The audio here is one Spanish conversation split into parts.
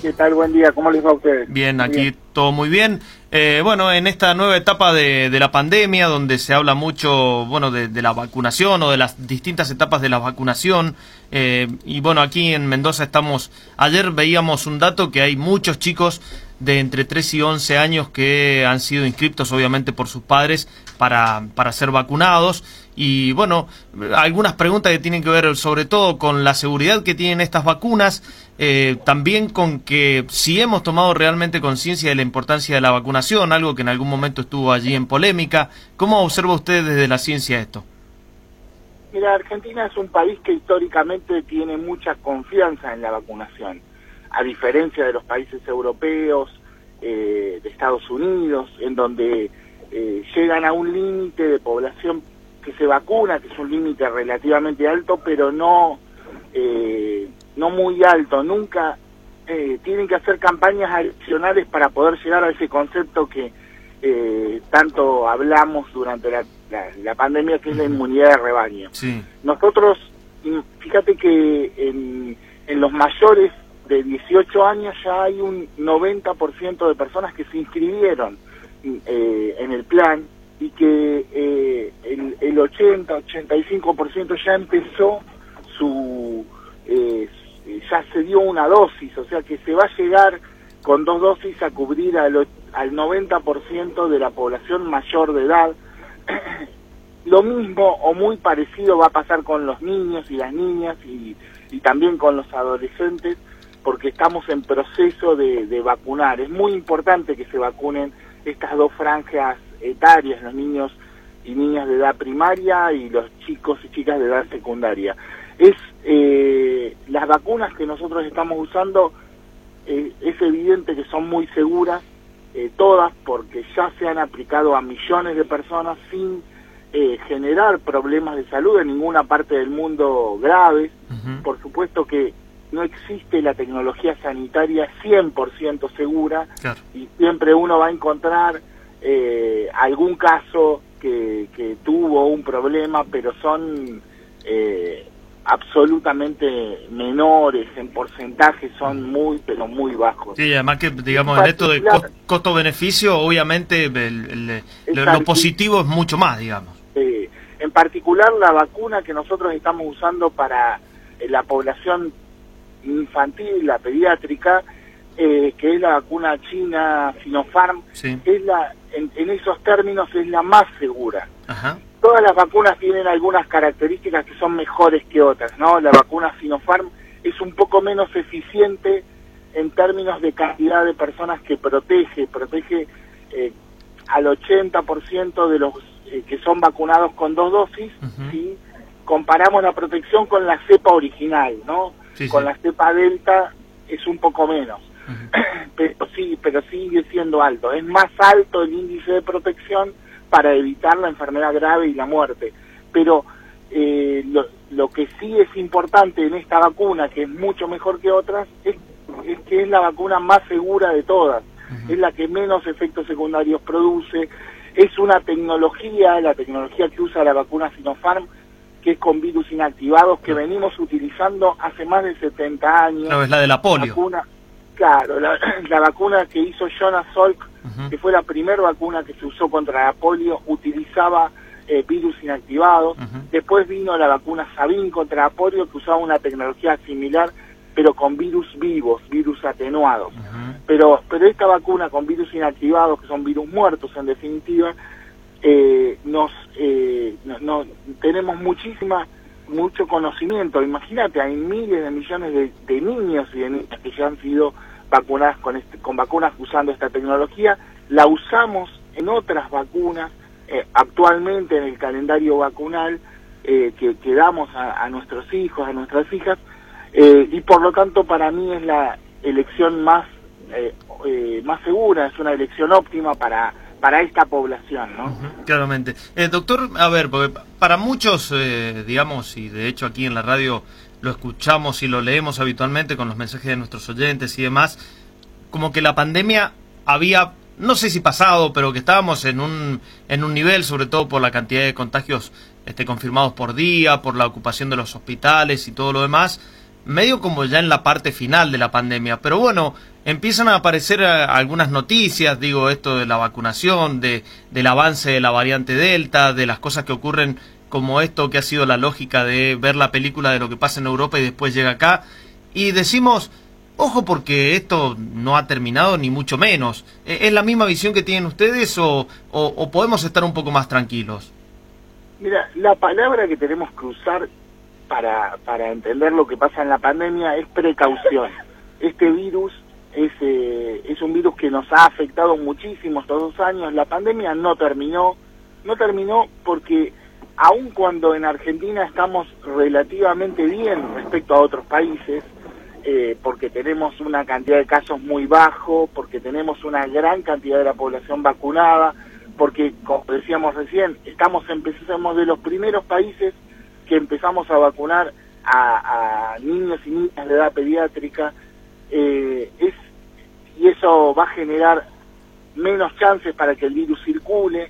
¿Qué tal? Buen día. ¿Cómo les va a ustedes? Bien, aquí todo muy bien. Bueno, en esta nueva etapa de la pandemia, donde se habla mucho, bueno, de la vacunación o de las distintas etapas de la vacunación, y bueno, aquí en Mendoza ayer veíamos un dato que hay muchos chicos de entre 3 y 11 años que han sido inscriptos, obviamente, por sus padres para ser vacunados. Y bueno, algunas preguntas que tienen que ver sobre todo con la seguridad que tienen estas vacunas, también con que si hemos tomado realmente conciencia de la importancia de la vacunación, algo que en algún momento estuvo allí en polémica. ¿Cómo observa usted desde la ciencia esto? Mira, Argentina es un país que históricamente tiene mucha confianza en la vacunación, a diferencia de los países europeos, de Estados Unidos, en donde llegan a un límite de población que se vacuna, que es un límite relativamente alto, pero no muy alto. Nunca tienen que hacer campañas adicionales para poder llegar a ese concepto que tanto hablamos durante la pandemia, que es la inmunidad de rebaño. Sí. Nosotros, fíjate que en los mayores de 18 años ya hay un 90% de personas que se inscribieron en el plan, y que el 80-85% ya empezó ya se dio una dosis, o sea que se va a llegar con 2 dosis a cubrir al 90% de la población mayor de edad. Lo mismo o muy parecido va a pasar con los niños y las niñas y también con los adolescentes, porque estamos en proceso de vacunar. Es muy importante que se vacunen estas dos franjas etarias, los niños y niñas de edad primaria y los chicos y chicas de edad secundaria. Las vacunas que nosotros estamos usando, es evidente que son muy seguras, todas, porque ya se han aplicado a millones de personas sin generar problemas de salud en ninguna parte del mundo graves. Por supuesto que no existe la tecnología sanitaria 100% segura, claro, y siempre uno va a encontrar algún caso que tuvo un problema, pero son absolutamente menores, en porcentaje son muy, pero muy bajos. Sí, además que, digamos, en esto de costo-beneficio, obviamente lo positivo es mucho más, digamos. En particular, la vacuna que nosotros estamos usando para la población infantil, la pediátrica, que es la vacuna china Sinopharm, sí, es en esos términos es la más segura. Ajá. Todas las vacunas tienen algunas características que son mejores que otras, ¿no? La vacuna Sinopharm es un poco menos eficiente en términos de cantidad de personas que protege al 80% de los que son vacunados con 2 dosis, ¿sí? Comparamos la protección con la cepa original, ¿no? Sí, con la cepa delta es un poco menos, pero sigue siendo alto. Es más alto el índice de protección para evitar la enfermedad grave y la muerte. Pero lo que sí es importante en esta vacuna, que es mucho mejor que otras, es que es la vacuna más segura de todas. Es la que menos efectos secundarios produce. Es una tecnología, la tecnología que usa la vacuna Sinopharm, que es con virus inactivados, que venimos utilizando hace más de 70 años. Claro, es la de la polio. Claro, la vacuna que hizo Jonas Salk, que fue la primera vacuna que se usó contra la polio, utilizaba virus inactivados. Después vino la vacuna Sabin contra la polio, que usaba una tecnología similar, pero con virus vivos, virus atenuados. Pero esta vacuna con virus inactivados, que son virus muertos en definitiva, tenemos mucho conocimiento. Imagínate, hay miles de millones de niños y de niñas que ya han sido vacunadas con vacunas usando esta tecnología. La usamos en otras vacunas, actualmente en el calendario vacunal que damos a nuestros hijos, a nuestras hijas, y por lo tanto para mí es la elección más segura, es una elección óptima para esta población, ¿no? Claramente. Doctor, a ver, porque para muchos, digamos, y de hecho aquí en la radio lo escuchamos y lo leemos habitualmente con los mensajes de nuestros oyentes y demás, como que la pandemia había, no sé si pasado, pero que estábamos en un nivel, sobre todo por la cantidad de contagios confirmados por día, por la ocupación de los hospitales y todo lo demás, medio como ya en la parte final de la pandemia, pero bueno, empiezan a aparecer algunas noticias, digo, esto de la vacunación, del avance de la variante Delta, de las cosas que ocurren como esto que ha sido la lógica de ver la película de lo que pasa en Europa y después llega acá, y decimos, ojo porque esto no ha terminado ni mucho menos. ¿Es la misma visión que tienen ustedes o podemos estar un poco más tranquilos? Mira, la palabra que tenemos que usar para entender lo que pasa en la pandemia es precaución. Este virus es un virus que nos ha afectado muchísimo estos 2 años. La pandemia no terminó porque aun cuando en Argentina estamos relativamente bien respecto a otros países, porque tenemos una cantidad de casos muy bajo, porque tenemos una gran cantidad de la población vacunada, porque, como decíamos recién, empezamos de los primeros países que empezamos a vacunar a niños y niñas de edad pediátrica, y eso va a generar menos chances para que el virus circule.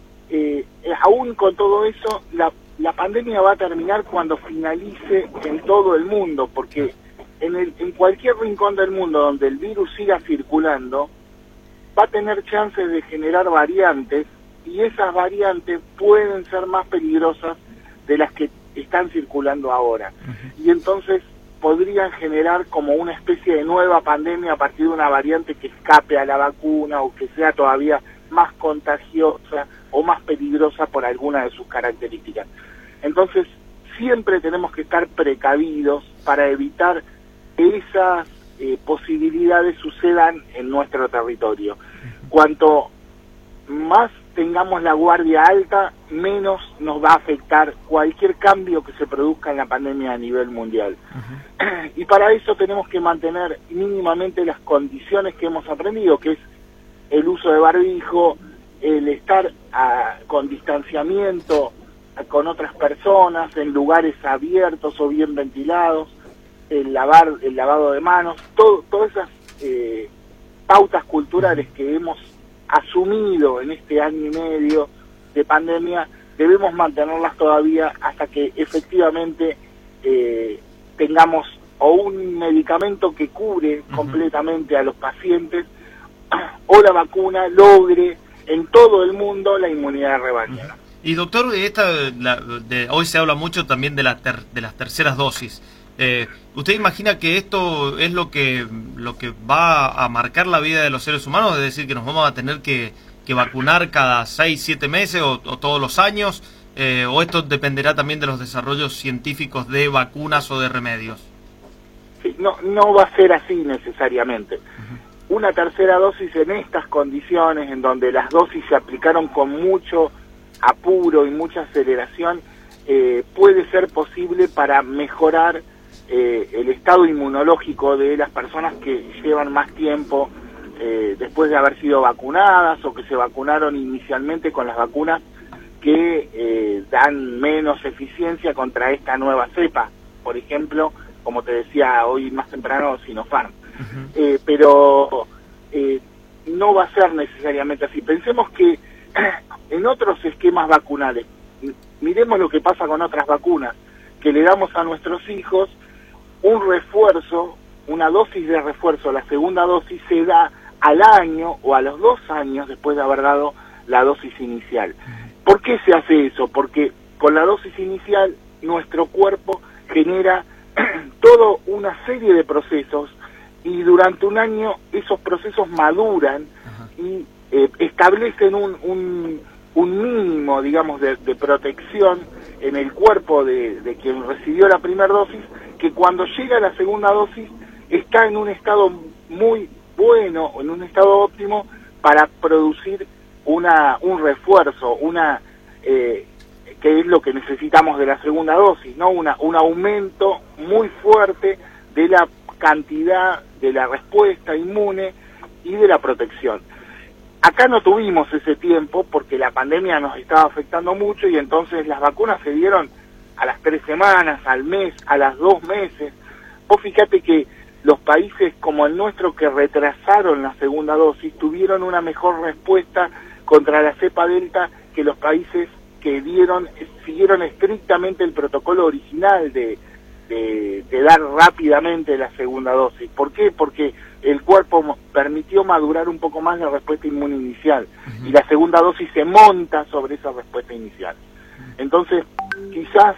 Aún con todo eso, la pandemia va a terminar cuando finalice en todo el mundo, porque en cualquier rincón del mundo donde el virus siga circulando, va a tener chances de generar variantes, y esas variantes pueden ser más peligrosas de las que están circulando ahora. Y entonces podrían generar como una especie de nueva pandemia a partir de una variante que escape a la vacuna o que sea todavía más contagiosa o más peligrosa por alguna de sus características. Entonces, siempre tenemos que estar precavidos para evitar que esas posibilidades sucedan en nuestro territorio. Cuanto más tengamos la guardia alta, menos nos va a afectar cualquier cambio que se produzca en la pandemia a nivel mundial. Y para eso tenemos que mantener mínimamente las condiciones que hemos aprendido, que es el uso de barbijo, el estar con distanciamiento con otras personas, en lugares abiertos o bien ventilados, el lavado de manos, todas esas pautas culturales que hemos asumido en este año y medio de pandemia, debemos mantenerlas todavía hasta que efectivamente tengamos o un medicamento que cure completamente a los pacientes o la vacuna logre en todo el mundo la inmunidad de rebaño. Y doctor, hoy se habla mucho también de las terceras dosis. ¿Usted imagina que esto es lo que va a marcar la vida de los seres humanos? Es decir, que nos vamos a tener que vacunar cada 6, 7 meses o todos los años, o esto dependerá también de los desarrollos científicos de vacunas o de remedios. Sí, no va a ser así necesariamente. Una tercera dosis en estas condiciones, en donde las dosis se aplicaron con mucho apuro y mucha aceleración, puede ser posible para mejorar el estado inmunológico de las personas que llevan más tiempo después de haber sido vacunadas o que se vacunaron inicialmente con las vacunas que dan menos eficiencia contra esta nueva cepa, por ejemplo, como te decía hoy más temprano, Sinopharm. Pero no va a ser necesariamente así. Pensemos que en otros esquemas vacunales, miremos lo que pasa con otras vacunas, que le damos a nuestros hijos un refuerzo, una dosis de refuerzo, la segunda dosis se da al año o a los 2 años después de haber dado la dosis inicial. ¿Por qué se hace eso? Porque con la dosis inicial nuestro cuerpo genera toda una serie de procesos y durante un año esos procesos maduran y establecen un mínimo, digamos, de protección en el cuerpo de quien recibió la primera dosis, que cuando llega la segunda dosis está en un estado muy bueno, en un estado óptimo para producir un refuerzo, que es lo que necesitamos de la segunda dosis, ¿no? Un aumento muy fuerte de la cantidad de la respuesta inmune y de la protección. Acá no tuvimos ese tiempo porque la pandemia nos estaba afectando mucho y entonces las vacunas se dieron a las 3 semanas, al mes, a las 2 meses. Vos fíjate que los países como el nuestro que retrasaron la segunda dosis tuvieron una mejor respuesta contra la cepa Delta que los países que siguieron estrictamente el protocolo original de de dar rápidamente la segunda dosis. ¿Por qué? Porque el cuerpo permitió madurar un poco más la respuesta inmune inicial, y la segunda dosis se monta sobre esa respuesta inicial. Entonces, quizás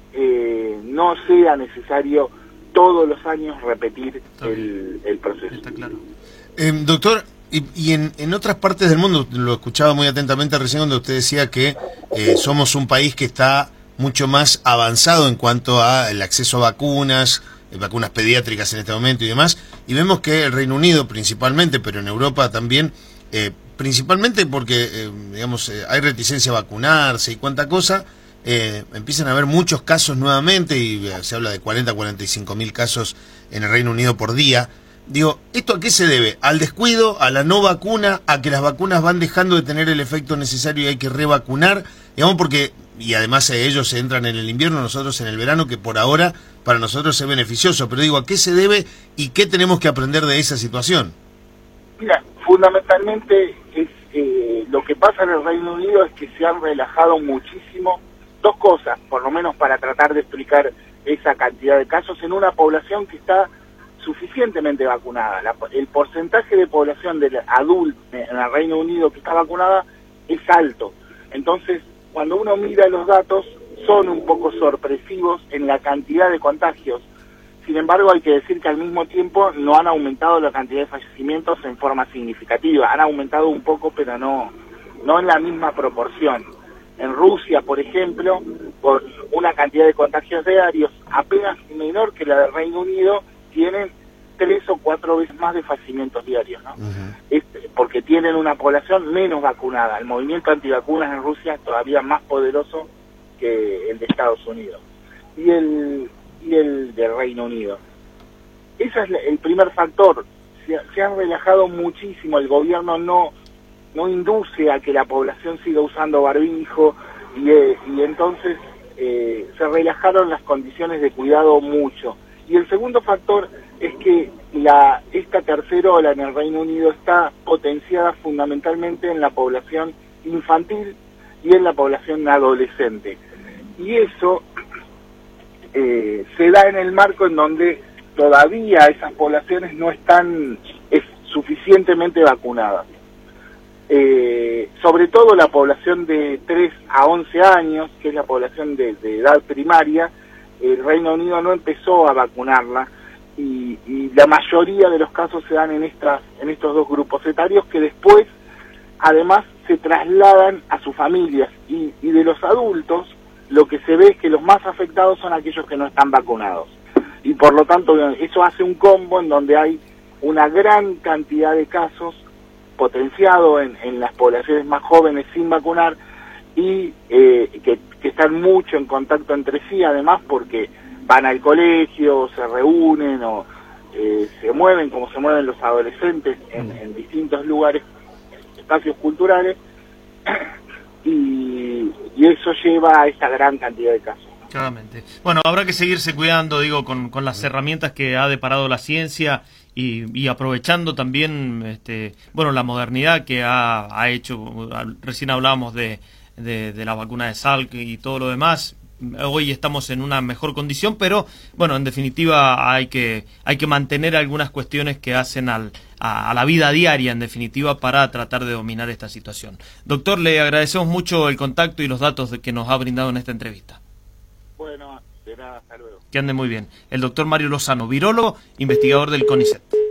no sea necesario todos los años repetir el proceso. Está claro. Doctor, y en otras partes del mundo, lo escuchaba muy atentamente recién cuando usted decía que somos un país que está mucho más avanzado en cuanto al acceso a vacunas pediátricas en este momento y demás, y vemos que el Reino Unido principalmente, pero en Europa también, principalmente porque digamos hay reticencia a vacunarse y cuánta cosa, empiezan a haber muchos casos nuevamente, y se habla de 40-45 mil casos en el Reino Unido por día. Digo, ¿esto a qué se debe? ¿Al descuido? ¿A la no vacuna? ¿A que las vacunas van dejando de tener el efecto necesario y hay que revacunar? Digamos, porque, y además ellos entran en el invierno, nosotros en el verano, que por ahora para nosotros es beneficioso. Pero digo, ¿a qué se debe y qué tenemos que aprender de esa situación? Mira, fundamentalmente lo que pasa en el Reino Unido es que se han relajado muchísimo dos cosas, por lo menos para tratar de explicar esa cantidad de casos en una población que está suficientemente vacunada. El porcentaje de población del adulto en el Reino Unido que está vacunada es alto. Entonces, cuando uno mira los datos, son un poco sorpresivos en la cantidad de contagios. Sin embargo, hay que decir que al mismo tiempo no han aumentado la cantidad de fallecimientos en forma significativa. Han aumentado un poco, pero no en la misma proporción. En Rusia, por ejemplo, con una cantidad de contagios diarios apenas menor que la del Reino Unido, tienen 3 o 4 veces más de fallecimientos diarios, ¿no? Porque tienen una población menos vacunada. El movimiento antivacunas en Rusia es todavía más poderoso que el de Estados Unidos y el del Reino Unido. Ese es el primer factor. Se han relajado muchísimo. El gobierno no induce a que la población siga usando barbijo, y entonces se relajaron las condiciones de cuidado mucho. Y el segundo factor es que esta tercera ola en el Reino Unido está potenciada fundamentalmente en la población infantil y en la población adolescente. Y eso se da en el marco en donde todavía esas poblaciones no están suficientemente vacunadas. Sobre todo la población de 3 a 11 años, que es la población de edad primaria, el Reino Unido no empezó a vacunarla, y la mayoría de los casos se dan en estos dos grupos etarios, que después además se trasladan a sus familias, y de los adultos lo que se ve es que los más afectados son aquellos que no están vacunados, y por lo tanto eso hace un combo en donde hay una gran cantidad de casos potenciado en las poblaciones más jóvenes sin vacunar, y que están mucho en contacto entre sí, además porque van al colegio, se reúnen o se mueven como se mueven los adolescentes en distintos lugares, espacios culturales, y eso lleva a esta gran cantidad de casos. Claramente. Bueno, habrá que seguirse cuidando, digo, con las herramientas que ha deparado la ciencia, y aprovechando también bueno, la modernidad que ha hecho. Recién hablábamos de la vacuna de Salk y todo lo demás. Hoy estamos en una mejor condición, pero bueno, en definitiva hay que mantener algunas cuestiones que hacen a la vida diaria, en definitiva, para tratar de dominar esta situación. Doctor, le agradecemos mucho el contacto y los datos que nos ha brindado en esta entrevista. Bueno, de nada, hasta luego. Que ande muy bien. El doctor Mario Lozano, virólogo, investigador del CONICET.